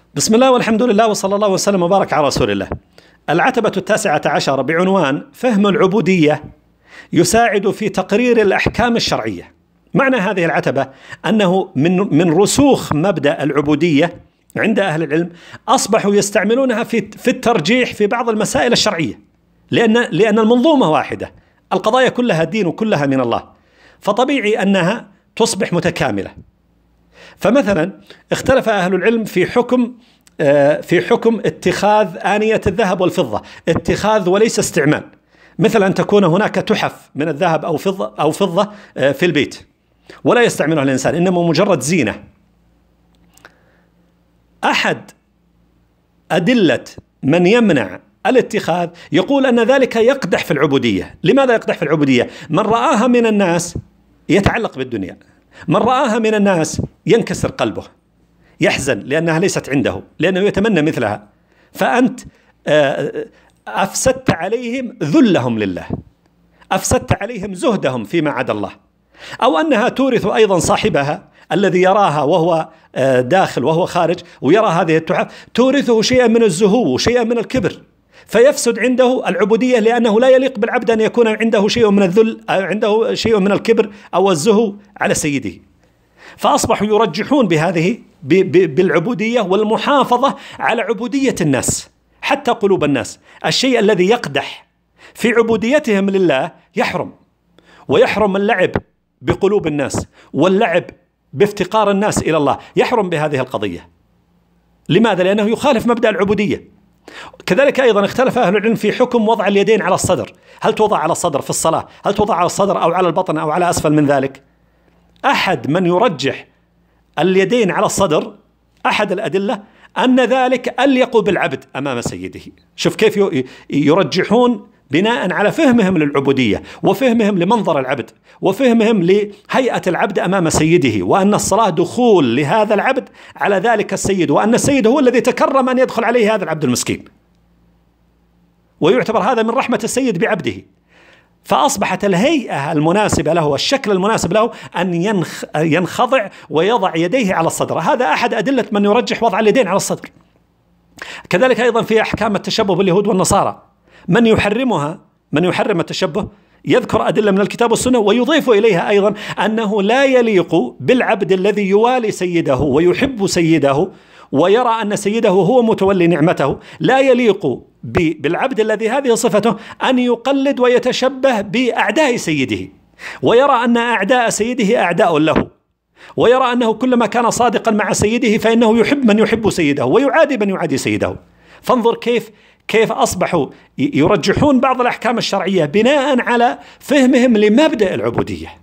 بسم الله والحمد لله وصلى الله وسلم وبارك على رسول الله. العتبة 19 بعنوان فهم العبودية يساعد في تقرير الأحكام الشرعية. معنى هذه العتبة أنه من رسوخ مبدأ العبودية عند أهل العلم أصبحوا يستعملونها في الترجيح في بعض المسائل الشرعية، لأن المنظومة واحدة، القضايا كلها دين وكلها من الله، فطبيعي أنها تصبح متكاملة. فمثلا اختلف أهل العلم في حكم اتخاذ آنية الذهب والفضة، اتخاذ وليس استعمال، مثل أن تكون هناك تحف من الذهب أو فضة في البيت ولا يستعملها الإنسان، إنما مجرد زينة. أحد أدلة من يمنع الاتخاذ يقول أن ذلك يقدح في العبودية. لماذا يقدح في العبودية؟ من رآها من الناس يتعلق بالدنيا، من رآها من الناس ينكسر قلبه، يحزن لأنها ليست عنده، لأنه يتمنى مثلها، فأنت أفسدت عليهم ذلهم لله، أفسدت عليهم زهدهم فيما عدا الله. أو أنها تورث أيضا صاحبها الذي يراها وهو داخل وهو خارج ويرى هذه التحف، تورثه شيئا من الزهو وشيئا من الكبر، فيفسد عنده العبودية، لأنه لا يليق بالعبد أن يكون عنده شيء من الذل، عنده شيء من الكبر أو الزهو على سيده. فأصبحوا يرجحون بالعبودية والمحافظة على عبودية الناس، حتى قلوب الناس. الشيء الذي يقدح في عبوديتهم لله يحرم، ويحرم اللعب بقلوب الناس واللعب بافتقار الناس إلى الله، يحرم بهذه القضية. لماذا؟ لأنه يخالف مبدأ العبودية. كذلك أيضا اختلف أهل العلم في حكم وضع اليدين على الصدر، هل توضع على الصدر في الصلاة؟ هل توضع على الصدر أو على البطن أو على أسفل من ذلك؟ أحد من يرجح اليدين على الصدر، أحد الأدلة أن ذلك أليق بالعبد أمام سيده. شوف كيف يرجحون بناء على فهمهم للعبودية وفهمهم لمنظر العبد وفهمهم لهيئة العبد أمام سيده، وأن الصلاة دخول لهذا العبد على ذلك السيد، وأن السيد هو الذي تكرم أن يدخل عليه هذا العبد المسكين، ويعتبر هذا من رحمة السيد بعبده. فأصبحت الهيئة المناسبة له والشكل المناسب له أن ينخضع ويضع يديه على الصدر. هذا أحد أدلة من يرجح وضع اليدين على الصدر. كذلك أيضا في أحكام التشبه باليهود والنصارى، من يحرم التشبه يذكر أدلة من الكتاب والسنة، ويضيف إليها أيضا أنه لا يليق بالعبد الذي يوالي سيده ويحب سيده ويرى أن سيده هو متولي نعمته، لا يليق بالعبد الذي هذه صفته أن يقلد ويتشبه بأعداء سيده، ويرى أن أعداء سيده أعداء له، ويرى أنه كلما كان صادقا مع سيده فإنه يحب من يحب سيده ويعادي من يعادي سيده. فانظر كيف أصبحوا يرجحون بعض الأحكام الشرعية بناء على فهمهم لمبدأ العبودية.